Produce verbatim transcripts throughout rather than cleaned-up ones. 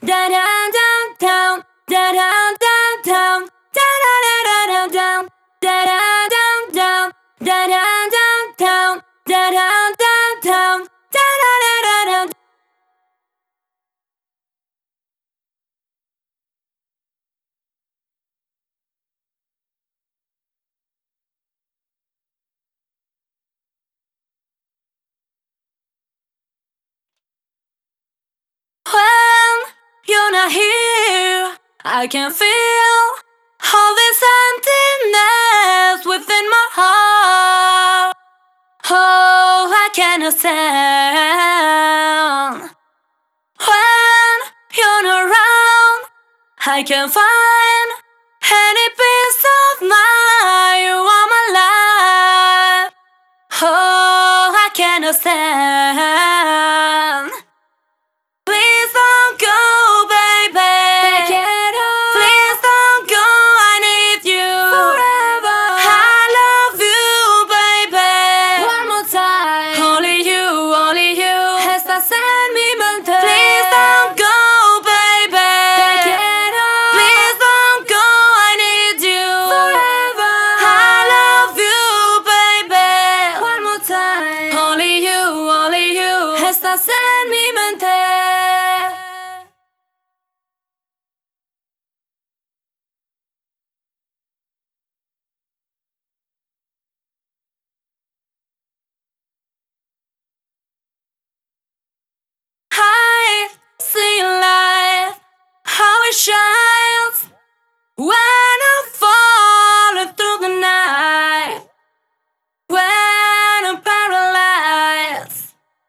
da da down down, da da down down, da da da da da down, da da down down, da da down down, da da down down, da da da da da. When you're not here, I can feel all this emptiness within my heart. Oh, I cannot stand. When you're not around, I can find any piece of mind. You are my life. Oh, I cannot stand. Please don't go, baby. Get up. Please don't go, I need you forever. I love you, baby. One more time. Only you, only you. Estás en mi mente. Please don't go, baby. Get up. Please don't go, I need you forever. I love you, baby. One more time. Only you, only you. Estás en mi mente. I see light, how it shines when I'm falling through the night, when I'm paralyzed.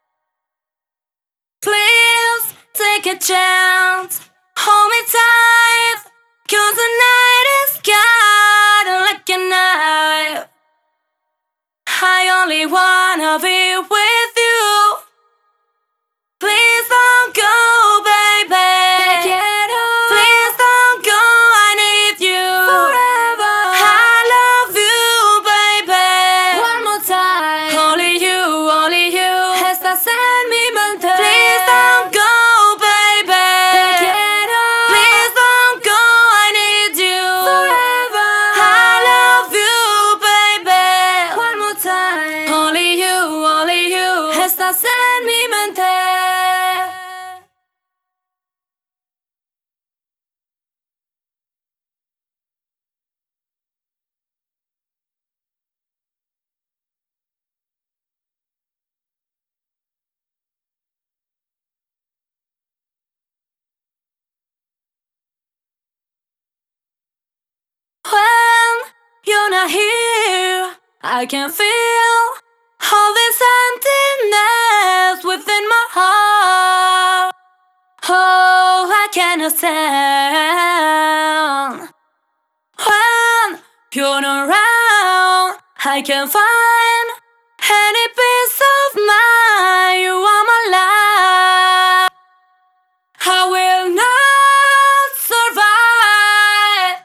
Please take a chance, hold me tight, 'cause the night is cutting like a knife. I only wanna be with you. Please don't go, baby. Get up. Please don't go, I need you forever. I love you, baby. One more time. Only you, only you. Estás en mi mente. Please don't go, baby. Get up. Please don't go, I need you forever. I love you, baby. One more time. Only you, only you. Estás en mi mente. When you're not here, I can feel all this emptiness within my heart. Oh, I cannot stand. When you're not around, I can find any piece of mind. You are my life. I will not survive.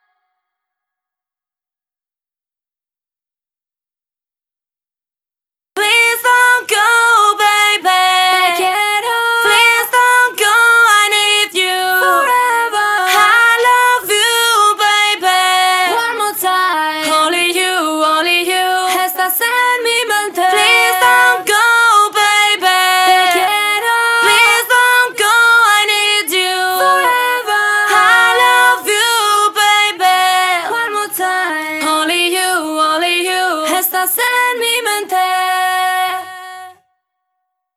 Please don't go, baby. Get up. Please don't go, I need you forever. I love you, baby. One more time. Only you, only you. Estás en mi mente. Please don't go, baby. Get up. Please don't go, I need you forever. I love you, baby. One more time. Only you, only you. Estás en mi mente.